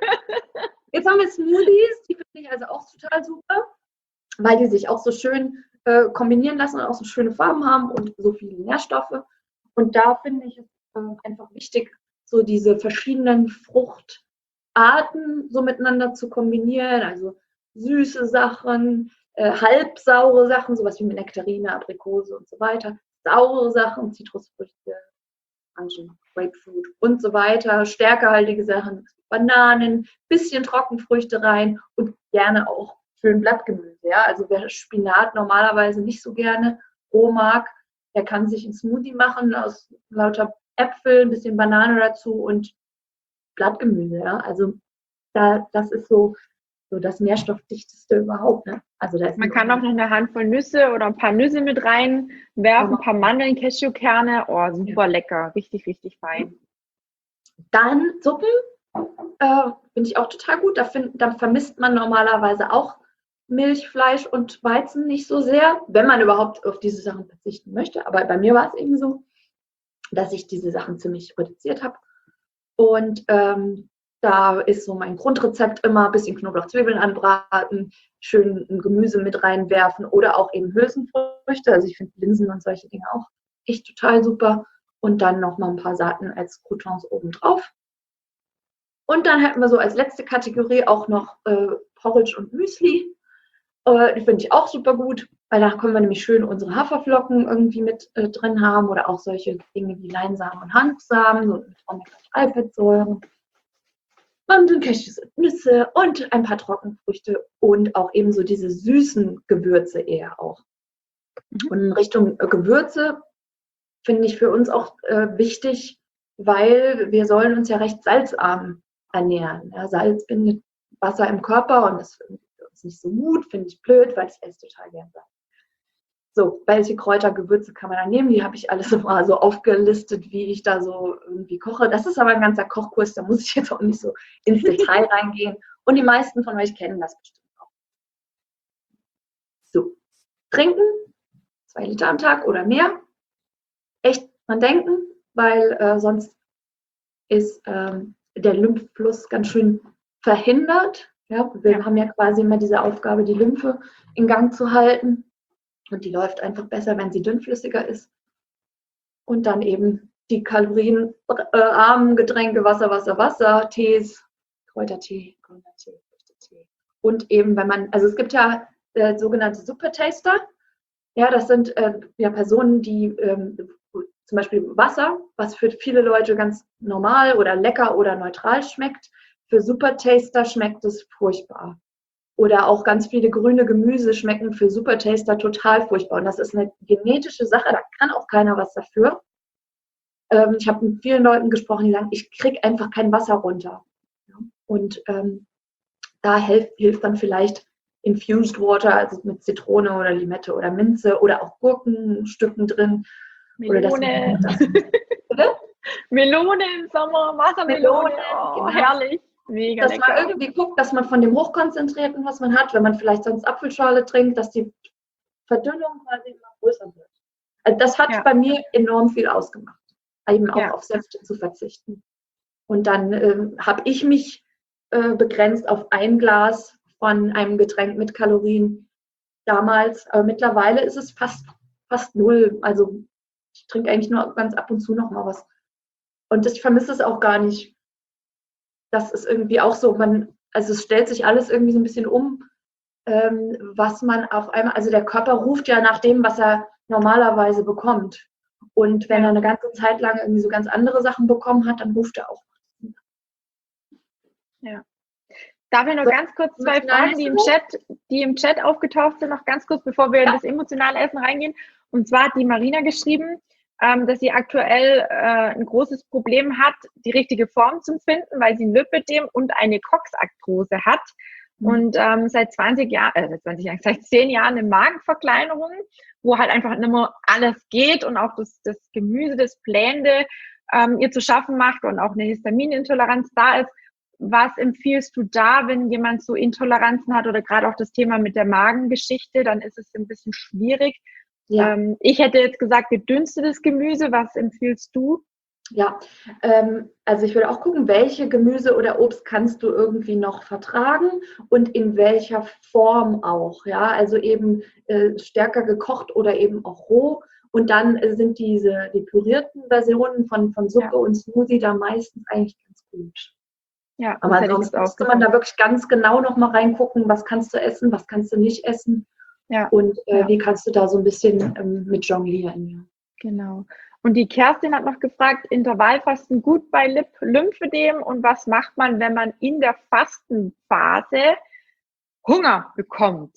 Jetzt haben wir Smoothies, die finde ich also auch total super, weil die sich auch so schön äh, kombinieren lassen und auch so schöne Farben haben und so viele Nährstoffe. Und da finde ich es äh, einfach wichtig, so diese verschiedenen Frucht- Arten so miteinander zu kombinieren, also süße Sachen, äh, halbsaure Sachen, sowas wie mit Nektarine, Aprikose und so weiter, saure Sachen, Zitrusfrüchte, Orangen, Grapefruit und so weiter, stärkehaltige Sachen, Bananen, bisschen Trockenfrüchte rein und gerne auch schön Blattgemüse. Ja? Also wer Spinat normalerweise nicht so gerne roh mag, der kann sich einen Smoothie machen aus lauter Äpfel, ein bisschen Banane dazu und Blattgemüse. Ja? Also da, das ist so, so das nährstoffdichteste überhaupt. Ne? Also da ist Man kann auch noch eine Handvoll Nüsse oder ein paar Nüsse mit reinwerfen, ein paar Mandeln, Cashewkerne. Oh, super ja. lecker. Richtig, richtig fein. Dann Suppen. Äh, finde ich auch total gut. Da, find, da vermisst man normalerweise auch Milch, Fleisch und Weizen nicht so sehr, wenn man überhaupt auf diese Sachen verzichten möchte. Aber bei mir war es eben so, dass ich diese Sachen ziemlich reduziert habe. Und ähm, da ist so mein Grundrezept immer ein bisschen Knoblauch, Zwiebeln anbraten, schön ein Gemüse mit reinwerfen oder auch eben Hülsenfrüchte. Also ich finde Linsen und solche Dinge auch echt total super. Und dann nochmal ein paar Saaten als Croutons obendrauf. Und dann hätten wir so als letzte Kategorie auch noch äh, Porridge und Müsli. Äh, die finde ich auch super gut, weil da können wir nämlich schön unsere Haferflocken irgendwie mit äh, drin haben oder auch solche Dinge wie Leinsamen und Hanfsamen, so mit Omega-drei-Fettsäuren. Mandeln, Cashews und Nüsse und ein paar Trockenfrüchte und auch eben so diese süßen Gewürze eher auch. Mhm. Und in Richtung äh, Gewürze finde ich für uns auch äh, wichtig, weil wir sollen uns ja recht salzarm ernähren. Ja, Salz bindet Wasser im Körper und das finde ich für uns nicht so gut, finde ich blöd, weil ich esse total gern Salz. So, welche Kräuter, Gewürze kann man da nehmen? Die habe ich alles immer so aufgelistet, wie ich da so irgendwie koche. Das ist aber ein ganzer Kochkurs, da muss ich jetzt auch nicht so ins Detail reingehen. Und die meisten von euch kennen das bestimmt auch. So, trinken, zwei Liter am Tag oder mehr. Echt dran denken, weil äh, sonst ist ähm, der Lymphfluss ganz schön verhindert. Ja, wir ja. haben ja quasi immer diese Aufgabe, die Lymphe in Gang zu halten. Und die läuft einfach besser, wenn sie dünnflüssiger ist. Und dann eben die kalorienarmen Getränke, Wasser, Wasser, Wasser, Tees, Kräutertee, Grünertee, Früchtetee. Und eben, wenn man, also es gibt ja äh, sogenannte Supertaster. Ja, das sind äh, ja Personen, die ähm, zum Beispiel Wasser, was für viele Leute ganz normal oder lecker oder neutral schmeckt, für Supertaster schmeckt es furchtbar. Oder auch ganz viele grüne Gemüse schmecken für Supertaster total furchtbar. Und das ist eine genetische Sache, da kann auch keiner was dafür. Ähm, ich habe mit vielen Leuten gesprochen, die sagen, ich kriege einfach kein Wasser runter. Ja? Und ähm, da hilft, hilft dann vielleicht Infused Water, also mit Zitrone oder Limette oder Minze oder auch Gurkenstücken drin. Melone. Oder das, Melone im Sommer, Wassermelone, oh, genau. Herrlich. Mega dass lecker. man irgendwie guckt, dass man von dem Hochkonzentrierten, was man hat, wenn man vielleicht sonst Apfelschorle trinkt, dass die Verdünnung quasi immer größer wird. Also das hat ja. bei mir enorm viel ausgemacht, eben auch ja. auf Säfte zu verzichten. Und dann ähm, habe ich mich äh, begrenzt auf ein Glas von einem Getränk mit Kalorien damals. Aber mittlerweile ist es fast, fast null. Also ich trinke eigentlich nur ganz ab und zu noch mal was. Und ich vermisse es auch gar nicht. Das ist irgendwie auch so, man, also es stellt sich alles irgendwie so ein bisschen um, ähm, was man auf einmal, also der Körper ruft ja nach dem, was er normalerweise bekommt. Und wenn er eine ganze Zeit lang irgendwie so ganz andere Sachen bekommen hat, dann ruft er auch. Ja. Darf ich noch so, ganz kurz zwei Fragen, die im Chat, die im Chat aufgetaucht sind, noch ganz kurz, bevor wir ja. in das emotionale Essen reingehen. Und zwar hat die Marina geschrieben, ähm, dass sie aktuell äh, ein großes Problem hat, die richtige Form zu finden, weil sie ein Lipödem und eine Coxarthrose hat. Mhm. Und ähm, seit zwanzig Jahren, äh, seit zwanzig Jahren, seit zehn Jahren eine Magenverkleinerung, wo halt einfach nicht mehr alles geht und auch das, das Gemüse, das Blende ähm, ihr zu schaffen macht und auch eine Histaminintoleranz da ist. Was empfiehlst du da, wenn jemand so Intoleranzen hat oder gerade auch das Thema mit der Magengeschichte, dann ist es ein bisschen schwierig. Ja. Ähm, ich hätte jetzt gesagt, gedünstetes Gemüse. Was empfiehlst du? Ja, ähm, also ich würde auch gucken, welche Gemüse oder Obst kannst du irgendwie noch vertragen und in welcher Form auch. Ja, also eben äh, stärker gekocht oder eben auch roh. Und dann äh, sind diese die pürierten Versionen von, von Suppe ja. und Smoothie da meistens eigentlich ganz gut. Ja, aber ansonsten müsste man da wirklich ganz genau nochmal reingucken, was kannst du essen, was kannst du nicht essen. Ja. Und äh, ja. wie kannst du da so ein bisschen ähm, mit jonglieren. Ja. Genau. Und die Kerstin hat noch gefragt, Intervallfasten gut bei Lip- Lymphödem und was macht man, wenn man in der Fastenphase Hunger bekommt?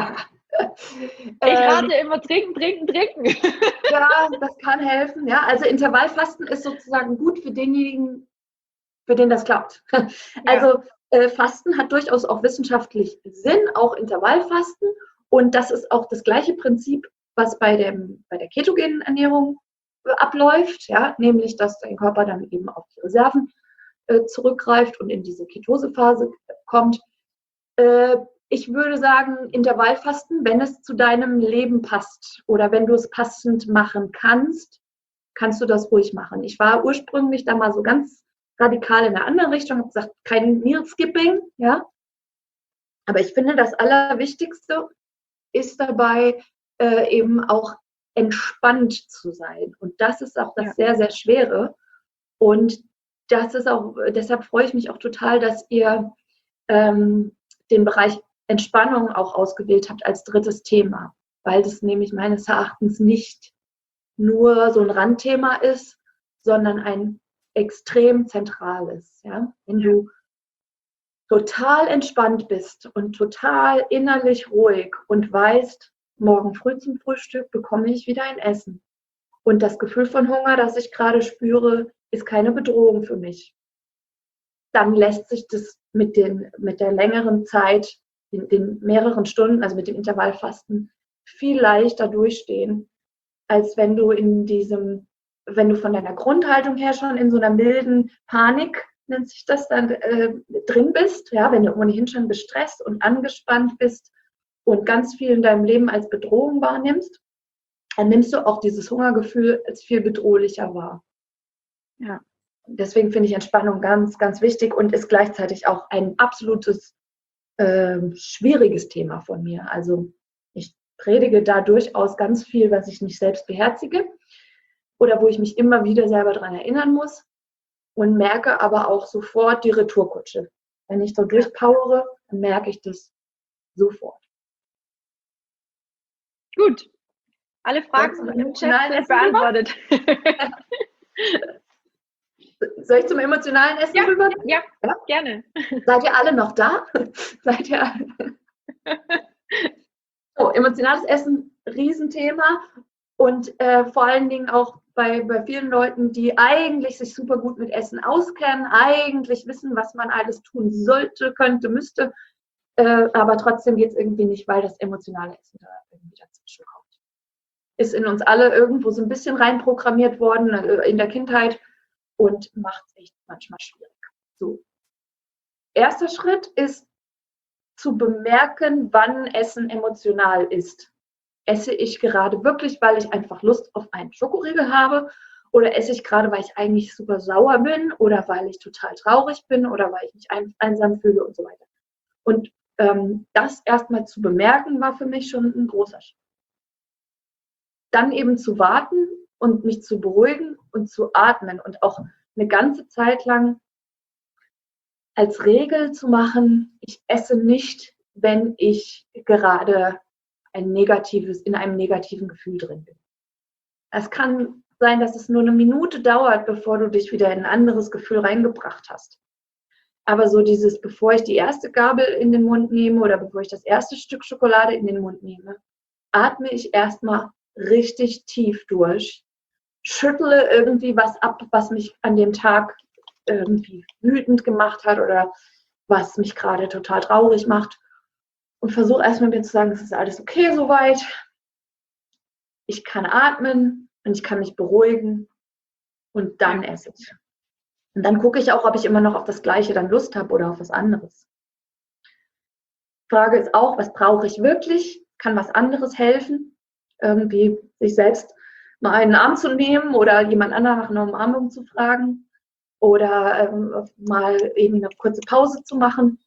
Ich rate ähm, immer trinken, trinken, trinken. Ja, das kann helfen. Ja, also Intervallfasten ist sozusagen gut für denjenigen, für den das klappt. Ja. Also äh, Fasten hat durchaus auch wissenschaftlich Sinn, auch Intervallfasten. Und das ist auch das gleiche Prinzip, was bei, dem, bei der ketogenen Ernährung äh, abläuft, ja, nämlich, dass dein Körper dann eben auf die Reserven äh, zurückgreift und in diese Ketosephase kommt. Äh, ich würde sagen, Intervallfasten, wenn es zu deinem Leben passt oder wenn du es passend machen kannst, kannst du das ruhig machen. Ich war ursprünglich da mal so ganz radikal in eine andere Richtung, habe gesagt, kein Meal Skipping, ja. Aber ich finde, das Allerwichtigste ist dabei, äh, eben auch entspannt zu sein. Und das ist auch das ja. sehr, sehr Schwere. Und das ist auch, deshalb freue ich mich auch total, dass ihr ähm, den Bereich Entspannung auch ausgewählt habt als drittes Thema, weil das nämlich meines Erachtens nicht nur so ein Randthema ist, sondern ein extrem zentrales. Ja? Wenn du total entspannt bist und total innerlich ruhig und weißt, morgen früh zum Frühstück bekomme ich wieder ein Essen. Und das Gefühl von Hunger, das ich gerade spüre, ist keine Bedrohung für mich. Dann lässt sich das mit, den, mit der längeren Zeit, den, den mehreren Stunden, also mit dem Intervallfasten, viel leichter durchstehen, als wenn du in diesem, wenn du von deiner Grundhaltung her schon in so einer milden Panik, nennt sich das dann, äh, drin bist, ja, wenn du ohnehin schon gestresst und angespannt bist und ganz viel in deinem Leben als Bedrohung wahrnimmst, dann nimmst du auch dieses Hungergefühl als viel bedrohlicher wahr. Ja. Deswegen finde ich Entspannung ganz, ganz wichtig und ist gleichzeitig auch ein absolutes äh, schwieriges Thema von mir. Also ich predige da durchaus ganz viel, was ich nicht selbst beherzige oder wo ich mich immer wieder selber daran erinnern muss und merke aber auch sofort die Retourkutsche. Wenn ich so durchpowere, dann merke ich das sofort. Gut. Alle Fragen im Chat sind beantwortet. Soll ich zum emotionalen Essen ja, rüber? Ja, ja, gerne. Seid ihr alle noch da? Seid ihr alle? So, emotionales Essen, Riesenthema. Und äh, vor allen Dingen auch bei, bei vielen Leuten, die eigentlich sich super gut mit Essen auskennen, eigentlich wissen, was man alles tun sollte, könnte, müsste. Äh, aber trotzdem geht es irgendwie nicht, weil das emotionale Essen da irgendwie dazwischen kommt. Ist in uns alle irgendwo so ein bisschen reinprogrammiert worden äh, in der Kindheit. Und macht es echt manchmal schwierig. So. Erster Schritt ist zu bemerken, wann Essen emotional ist. Esse ich gerade wirklich, weil ich einfach Lust auf einen Schokoriegel habe? Oder esse ich gerade, weil ich eigentlich super sauer bin? Oder weil ich total traurig bin? Oder weil ich mich ein, einsam fühle und so weiter? Und ähm, das erstmal zu bemerken, war für mich schon ein großer Schritt. Dann eben zu warten und mich zu beruhigen und zu atmen und auch eine ganze Zeit lang als Regel zu machen, ich esse nicht, wenn ich gerade ein negatives, in einem negativen Gefühl drin bin. Es kann sein, dass es nur eine Minute dauert, bevor du dich wieder in ein anderes Gefühl reingebracht hast. Aber so dieses, bevor ich die erste Gabel in den Mund nehme oder bevor ich das erste Stück Schokolade in den Mund nehme, atme ich erstmal richtig tief durch, schüttle irgendwie was ab, was mich an dem Tag irgendwie wütend gemacht hat oder was mich gerade total traurig macht und versuche erstmal mir zu sagen, es ist alles okay soweit. Ich kann atmen und ich kann mich beruhigen und dann esse ich. Und dann gucke ich auch, ob ich immer noch auf das Gleiche dann Lust habe oder auf was anderes. Frage ist auch, was brauche ich wirklich? Kann was anderes helfen? Irgendwie sich selbst mal einen Arm zu nehmen oder jemand anderen nach einer Umarmung zu fragen oder ähm, mal eben eine kurze Pause zu machen.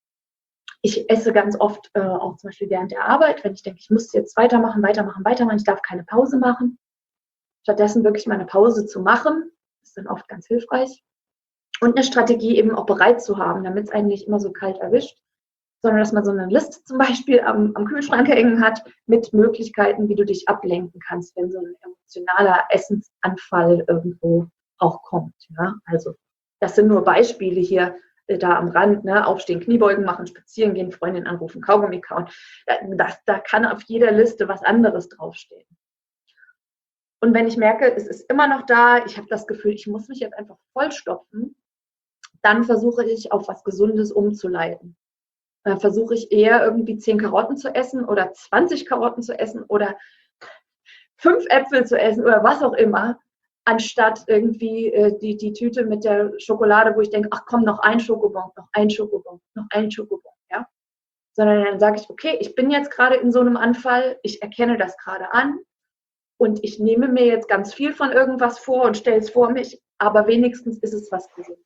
Ich esse ganz oft äh, auch zum Beispiel während der Arbeit, wenn ich denke, ich muss jetzt weitermachen, weitermachen, weitermachen, ich darf keine Pause machen. Stattdessen wirklich mal eine Pause zu machen, ist dann oft ganz hilfreich. Und eine Strategie eben auch bereit zu haben, damit es einen nicht immer so kalt erwischt, sondern dass man so eine Liste zum Beispiel am, am Kühlschrank hängen hat mit Möglichkeiten, wie du dich ablenken kannst, wenn so ein emotionaler Essensanfall irgendwo auch kommt. Ja? Also das sind nur Beispiele hier äh, da am Rand, ne? Aufstehen, Kniebeugen machen, spazieren gehen, Freundin anrufen, Kaugummi kauen. Das, da kann auf jeder Liste was anderes draufstehen. Und wenn ich merke, es ist immer noch da, ich habe das Gefühl, ich muss mich jetzt einfach vollstopfen, dann versuche ich auf was Gesundes umzuleiten. Dann versuche ich eher irgendwie zehn Karotten zu essen oder zwanzig Karotten zu essen oder fünf Äpfel zu essen oder was auch immer, anstatt irgendwie äh, die, die Tüte mit der Schokolade, wo ich denke, ach komm, noch ein Schokobon, noch ein Schokobon, noch ein Schokobon, ja. Sondern dann sage ich, okay, ich bin jetzt gerade in so einem Anfall, ich erkenne das gerade an und ich nehme mir jetzt ganz viel von irgendwas vor und stelle es vor mich, aber wenigstens ist es was Gesundes.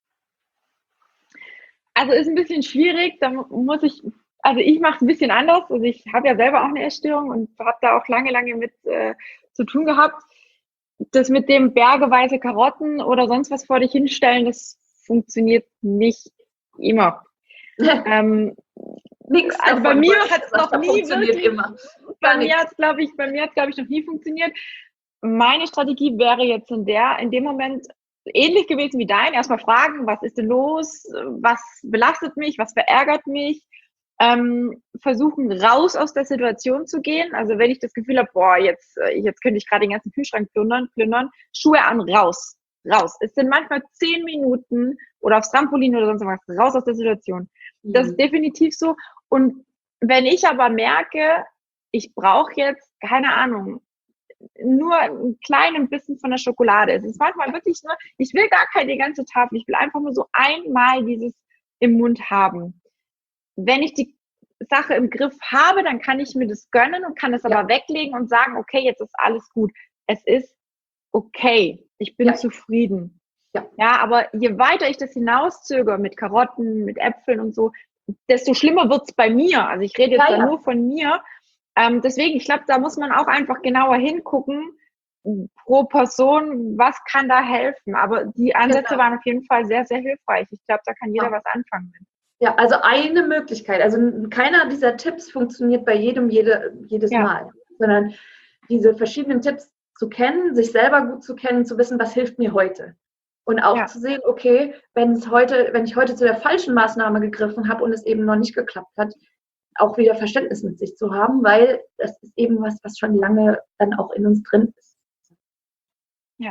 Also ist ein bisschen schwierig, da muss ich, also ich mache es ein bisschen anders, also ich habe ja selber auch eine Essstörung und habe da auch lange, lange mit äh, zu tun gehabt. Das mit dem bergeweise Karotten oder sonst was vor dich hinstellen, das funktioniert nicht immer. ähm, Nichts also bei mir hat es noch nie funktioniert wirklich, immer. bei mir hat es, glaube ich, bei mir hat es, glaube ich, noch nie funktioniert. Meine Strategie wäre jetzt in der, in dem Moment ähnlich gewesen wie dein. Erstmal fragen, was ist denn los? Was belastet mich? Was verärgert mich? Ähm, versuchen, raus aus der Situation zu gehen. Also wenn ich das Gefühl habe, boah, jetzt, jetzt könnte ich gerade den ganzen Kühlschrank plündern, plündern, Schuhe an, raus, raus. Es sind manchmal zehn Minuten oder aufs Trampolin oder sonst was, raus aus der Situation. Das ist definitiv so. Und wenn ich aber merke, ich brauche jetzt, keine Ahnung, nur ein kleines bisschen von der Schokolade. Es ist manchmal wirklich nur, ich will gar keine ganze Tafel, ich will einfach nur so einmal dieses im Mund haben. Wenn ich die Sache im Griff habe, dann kann ich mir das gönnen und kann es ja. aber weglegen und sagen, okay, jetzt ist alles gut. Es ist okay. Ich bin ja. zufrieden. Ja. ja, aber je weiter ich das hinauszögere mit Karotten, mit Äpfeln und so, desto schlimmer wird's bei mir. Also ich rede jetzt ja, da ja. nur von mir. Ähm, deswegen, ich glaube, da muss man auch einfach genauer hingucken, pro Person, was kann da helfen. Aber die Ansätze genau. waren auf jeden Fall sehr, sehr hilfreich. Ich glaube, da kann jeder ja. was anfangen mit. Ja, also eine Möglichkeit. Also keiner dieser Tipps funktioniert bei jedem jede, jedes ja. Mal, sondern diese verschiedenen Tipps zu kennen, sich selber gut zu kennen, zu wissen, was hilft mir heute. Und auch ja. zu sehen, okay, wenn es heute, wenn ich heute zu der falschen Maßnahme gegriffen habe und es eben noch nicht geklappt hat, auch wieder Verständnis mit sich zu haben, weil das ist eben was, was schon lange dann auch in uns drin ist. Ja.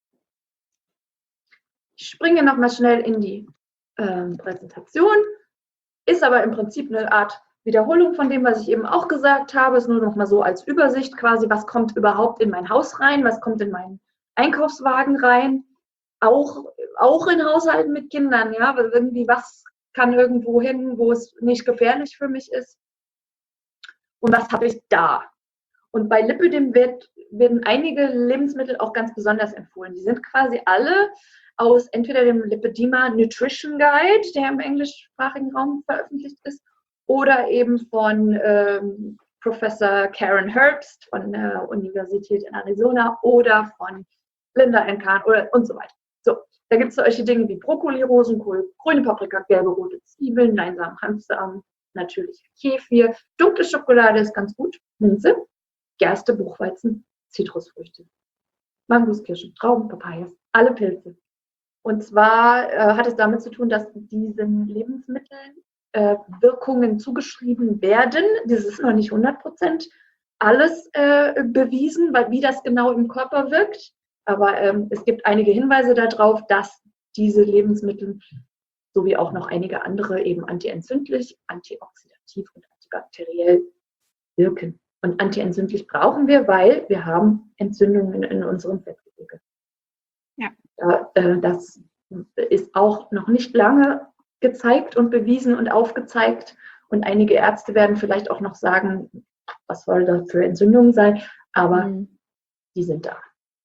Ich springe nochmal schnell in die ähm, Präsentation. Ist aber im Prinzip eine Art Wiederholung von dem, was ich eben auch gesagt habe. Ist nur nochmal so als Übersicht quasi, was kommt überhaupt in mein Haus rein, was kommt in meinen Einkaufswagen rein. Auch, auch in Haushalten mit Kindern, ja, weil irgendwie was kann irgendwo hin, wo es nicht gefährlich für mich ist. Und was habe ich da? Und bei Lipödem wird, werden einige Lebensmittel auch ganz besonders empfohlen. Die sind quasi alle aus entweder dem Lipedema Nutrition Guide, der im englischsprachigen Raum veröffentlicht ist, oder eben von ähm, Professor Karen Herbst von der Universität in Arizona oder von Linda Enkan oder und so weiter. So, da gibt es solche Dinge wie Brokkoli, Rosenkohl, grüne Paprika, gelbe, rote Zwiebeln, Leinsamen, Hanfsamen, natürlich Kefir, dunkle Schokolade ist ganz gut, Minze, Gerste, Buchweizen, Zitrusfrüchte, Mangos, Kirschen, Trauben, Papayas, alle Pilze. Und zwar äh, hat es damit zu tun, dass diesen Lebensmitteln äh, Wirkungen zugeschrieben werden. Das ist noch nicht hundert Prozent alles äh, bewiesen, weil wie das genau im Körper wirkt. Aber ähm, es gibt einige Hinweise darauf, dass diese Lebensmittel sowie auch noch einige andere eben antientzündlich, antioxidativ und antibakteriell wirken. Und antientzündlich brauchen wir, weil wir haben Entzündungen in unserem Fettgewebe. Ja. Äh, das ist auch noch nicht lange gezeigt und bewiesen und aufgezeigt. Und einige Ärzte werden vielleicht auch noch sagen, was soll das für Entzündungen sein, aber mhm. die sind da.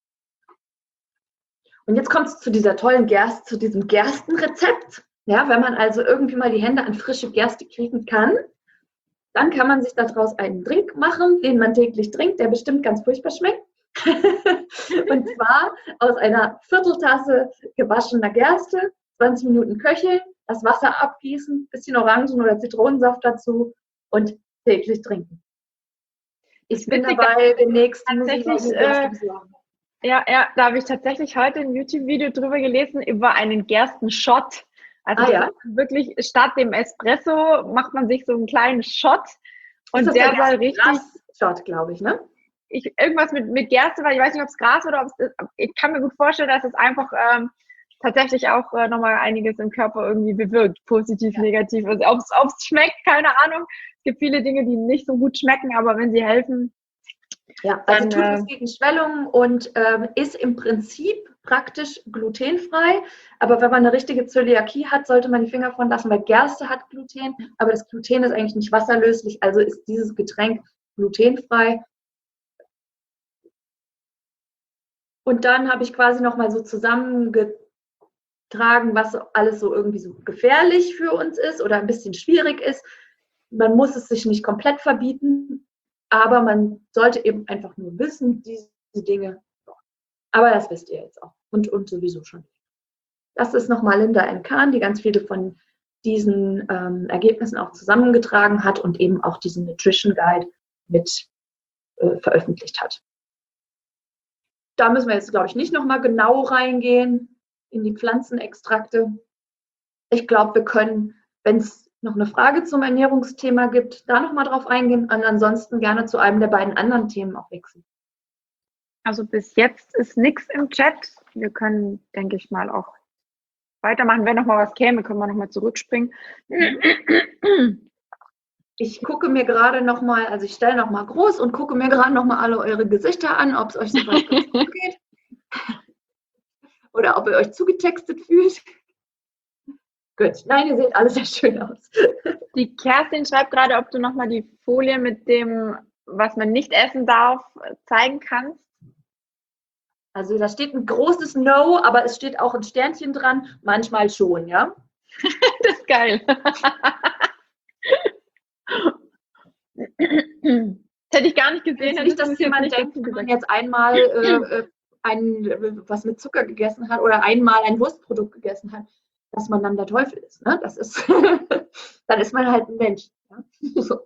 Und jetzt kommt es zu dieser tollen Gerste, zu diesem Gerstenrezept. Ja, wenn man also irgendwie mal die Hände an frische Gerste kriegen kann, dann kann man sich daraus einen Drink machen, den man täglich trinkt, der bestimmt ganz furchtbar schmeckt. Und zwar aus einer Vierteltasse gewaschener Gerste zwanzig Minuten köcheln, das Wasser abgießen, bisschen Orangen- oder Zitronensaft dazu und täglich trinken. Ich bin Witzig, dabei, demnächst tatsächlich, äh, ja, ja, da habe ich tatsächlich heute ein YouTube-Video drüber gelesen, über einen Gerstenshot. Also ah, ja? wirklich statt dem Espresso macht man sich so einen kleinen Shot. Und ist das der soll richtig... Shot, glaube ich, ne? Ich, irgendwas mit, mit Gerste, weil ich weiß nicht, ob es Gras oder ob es ist. Ich kann mir gut vorstellen, dass es einfach ähm, tatsächlich auch äh, nochmal einiges im Körper irgendwie bewirkt. Positiv, ja. Negativ. Also ob es schmeckt, keine Ahnung. Es gibt viele Dinge, die nicht so gut schmecken, aber wenn sie helfen... Ja, also dann, tut was gegen Schwellungen und ähm, ist im Prinzip praktisch glutenfrei. Aber wenn man eine richtige Zöliakie hat, sollte man die Finger von lassen, weil Gerste hat Gluten. Aber das Gluten ist eigentlich nicht wasserlöslich, also ist dieses Getränk glutenfrei. Und dann habe ich quasi nochmal so zusammengetragen, was alles so irgendwie so gefährlich für uns ist oder ein bisschen schwierig ist. Man muss es sich nicht komplett verbieten, aber man sollte eben einfach nur wissen, diese Dinge. Aber das wisst ihr jetzt auch und, und sowieso schon. Das ist nochmal Linda N. Kahn, die ganz viele von diesen ähm, Ergebnissen auch zusammengetragen hat und eben auch diesen Nutrition Guide mit äh, veröffentlicht hat. Da müssen wir jetzt, glaube ich, nicht nochmal genau reingehen in die Pflanzenextrakte. Ich glaube, wir können, wenn es noch eine Frage zum Ernährungsthema gibt, da nochmal drauf eingehen und ansonsten gerne zu einem der beiden anderen Themen auch wechseln. Also bis jetzt ist nichts im Chat. Wir können, denke ich mal, auch weitermachen. Wenn noch mal was käme, können wir noch mal zurückspringen. Ich gucke mir gerade noch mal, also ich stelle noch mal groß und gucke mir gerade noch mal alle eure Gesichter an, ob es euch so weit ganz gut geht. Oder ob ihr euch zugetextet fühlt. Gut, nein, ihr seht alles sehr schön aus. Die Kerstin schreibt gerade, ob du noch mal die Folie mit dem, was man nicht essen darf, zeigen kannst. Also da steht ein großes No, aber es steht auch ein Sternchen dran, manchmal schon, ja? Das ist geil. Das hätte ich gar nicht gesehen. Nicht, dass jemand denkt, wenn man jetzt einmal äh, ein, was mit Zucker gegessen hat oder einmal ein Wurstprodukt gegessen hat, dass man dann der Teufel ist. Ne? Das ist dann ist man halt ein Mensch. Ja? So.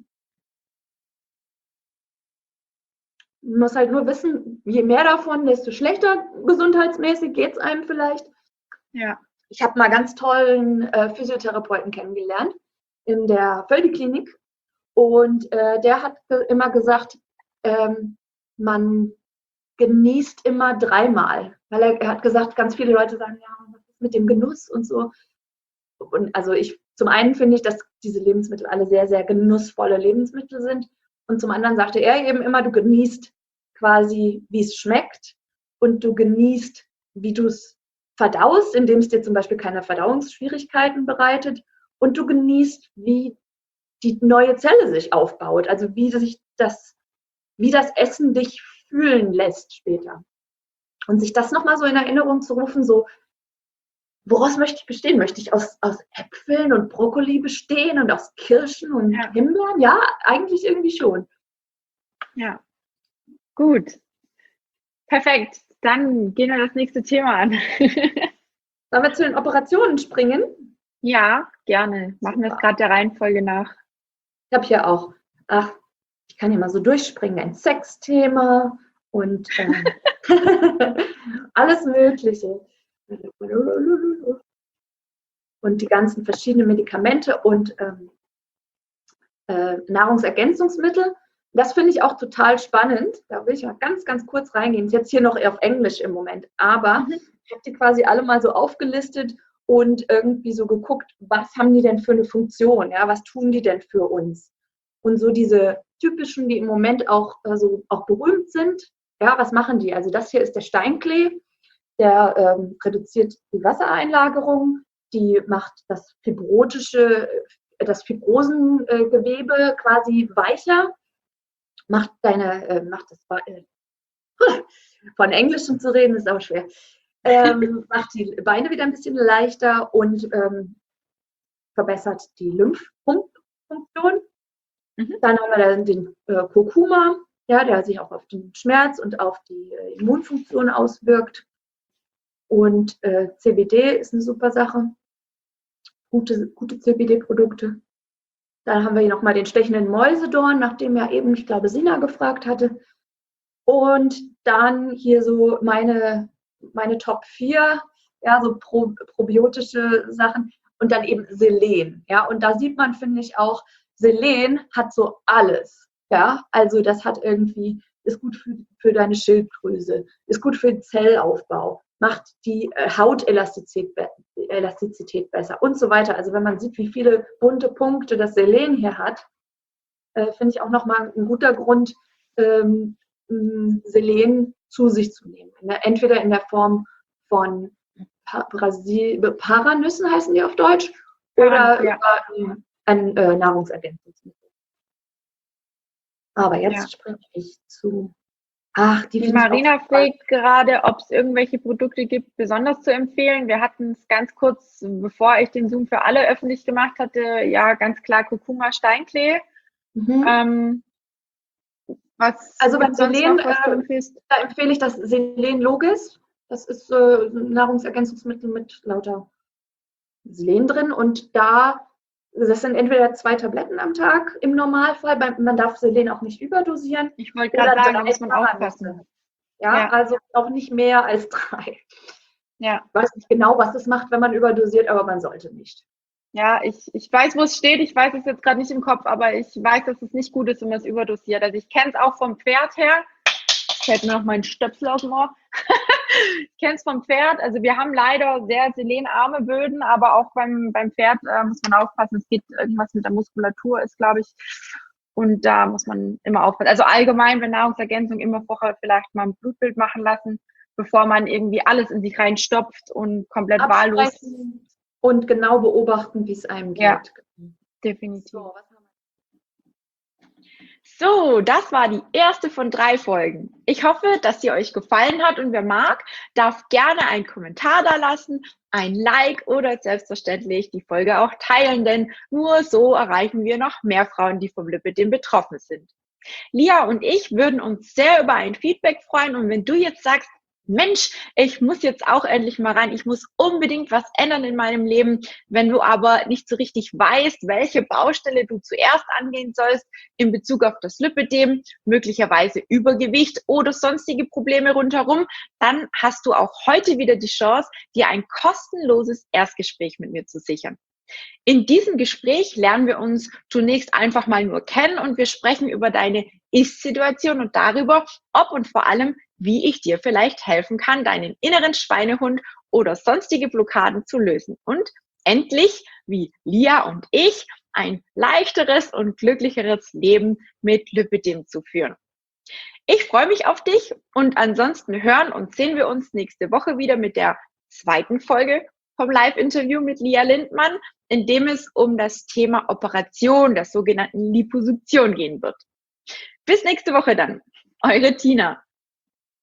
Man muss halt nur wissen, je mehr davon, desto schlechter gesundheitsmäßig geht es einem vielleicht. Ja. Ich habe mal ganz tollen äh, Physiotherapeuten kennengelernt in der Völdi-Klinik und äh, der hat ge- immer gesagt, ähm, man genießt immer dreimal, weil er, er hat gesagt, ganz viele Leute sagen, ja, was ist mit dem Genuss und so. Und also ich, zum einen finde ich, dass diese Lebensmittel alle sehr, sehr genussvolle Lebensmittel sind. Und zum anderen sagte er eben immer, du genießt quasi, wie es schmeckt und du genießt, wie du es verdaust, indem es dir zum Beispiel keine Verdauungsschwierigkeiten bereitet und du genießt, wie die neue Zelle sich aufbaut, also wie sich das, wie das Essen dich fühlen lässt später. Und sich das nochmal so in Erinnerung zu rufen, so, woraus möchte ich bestehen? Möchte ich aus, aus Äpfeln und Brokkoli bestehen und aus Kirschen und ja. Himbeeren? Ja, eigentlich irgendwie schon. Ja, gut. Perfekt. Dann gehen wir das nächste Thema an. Sollen wir zu den Operationen springen? Ja, gerne. Machen wir es gerade der Reihenfolge nach. Ich habe hier auch, ach, ich kann hier mal so durchspringen, ein Sexthema und ähm, alles Mögliche. Und die ganzen verschiedenen Medikamente und ähm, äh, Nahrungsergänzungsmittel. Das finde ich auch total spannend. Da will ich mal ganz, ganz kurz reingehen. Ist jetzt hier noch eher auf Englisch im Moment. Aber mhm. ich habe die quasi alle mal so aufgelistet und irgendwie so geguckt, was haben die denn für eine Funktion? Ja, was tun die denn für uns? Und so diese typischen, die im Moment auch, also auch berühmt sind. Ja, was machen die? Also das hier ist der Steinklee. Der ähm, reduziert die Wassereinlagerung. Die macht das fibrotische, das Fibrosengewebe quasi weicher. Macht deine, äh, macht das, äh, von Englischem zu reden ist auch schwer, ähm, macht die Beine wieder ein bisschen leichter und ähm, verbessert die Lymphpumpfunktion. Mhm. Dann haben wir dann den äh, Kurkuma, ja, der sich auch auf den Schmerz und auf die äh, Immunfunktion auswirkt. Und äh, C B D ist eine super Sache. Gute, gute C B D-Produkte. Dann haben wir hier nochmal den stechenden Mäusedorn, nachdem ja eben, ich glaube, Sina gefragt hatte. Und dann hier so meine, meine Top vier, ja, so pro, probiotische Sachen. Und dann eben Selen. Ja, und da sieht man, finde ich auch, Selen hat so alles. Ja, also das hat irgendwie, ist gut für, für deine Schilddrüse, ist gut für den Zellaufbau, macht die äh, Hautelastizität be Elastizität besser und so weiter. Also wenn man sieht, wie viele bunte Punkte das Selen hier hat, äh, finde ich auch nochmal ein guter Grund, ähm, Selen zu sich zu nehmen. Entweder in der Form von Paranüssen heißen die auf Deutsch, oder ja, über ein äh, Nahrungsergänzungsmittel. Aber jetzt ja, spreche ich zu. Ach, die, die Marina fragt gerade, ob es irgendwelche Produkte gibt, besonders zu empfehlen. Wir hatten es ganz kurz, bevor ich den Zoom für alle öffentlich gemacht hatte, ja, ganz klar Kurkuma Steinklee. Mhm. Ähm, was also beim Selen, noch, äh, da empfehle ich das Selen Logis. Das ist äh, ein Nahrungsergänzungsmittel mit lauter Selen drin. Und da, das sind entweder zwei Tabletten am Tag im Normalfall. Man darf Selen auch nicht überdosieren. Ich wollte gerade sagen, da muss man aufpassen. Ja, ja, also auch nicht mehr als drei. Ja. Ich weiß nicht genau, was das macht, wenn man überdosiert, aber man sollte nicht. Ja, ich, ich weiß, wo es steht. Ich weiß es jetzt gerade nicht im Kopf, aber ich weiß, dass es nicht gut ist, wenn man es überdosiert. Also ich kenne es auch vom Pferd her. Fällt mir noch mein Stöpsel aus dem Ohr. Ich kenne es vom Pferd. Also wir haben leider sehr selenarme Böden, aber auch beim, beim Pferd äh, muss man aufpassen. Es geht irgendwas mit der Muskulatur, ist, glaube ich. Und da muss man immer aufpassen. Also allgemein bei Nahrungsergänzung immer vorher vielleicht mal ein Blutbild machen lassen, bevor man irgendwie alles in sich reinstopft und komplett wahllos. Und genau beobachten, wie es einem geht. Ja, definitiv. So, was haben wir? So, das war die erste von drei Folgen. Ich hoffe, dass sie euch gefallen hat, und wer mag, darf gerne einen Kommentar da lassen, ein Like oder selbstverständlich die Folge auch teilen, denn nur so erreichen wir noch mehr Frauen, die vom Lipödem betroffen sind. Lia und ich würden uns sehr über ein Feedback freuen, und wenn du jetzt sagst, Mensch, ich muss jetzt auch endlich mal rein, ich muss unbedingt was ändern in meinem Leben, wenn du aber nicht so richtig weißt, welche Baustelle du zuerst angehen sollst in Bezug auf das Lipödem, möglicherweise Übergewicht oder sonstige Probleme rundherum, dann hast du auch heute wieder die Chance, dir ein kostenloses Erstgespräch mit mir zu sichern. In diesem Gespräch lernen wir uns zunächst einfach mal nur kennen, und wir sprechen über deine Ist-Situation und darüber, ob und vor allem, wie ich dir vielleicht helfen kann, deinen inneren Schweinehund oder sonstige Blockaden zu lösen und endlich, wie Lia und ich, ein leichteres und glücklicheres Leben mit Lipödem zu führen. Ich freue mich auf dich, und ansonsten hören und sehen wir uns nächste Woche wieder mit der zweiten Folge vom Live-Interview mit Lia Lindmann, in dem es um das Thema Operation, der sogenannten Liposuktion, gehen wird. Bis nächste Woche dann. Eure Tina.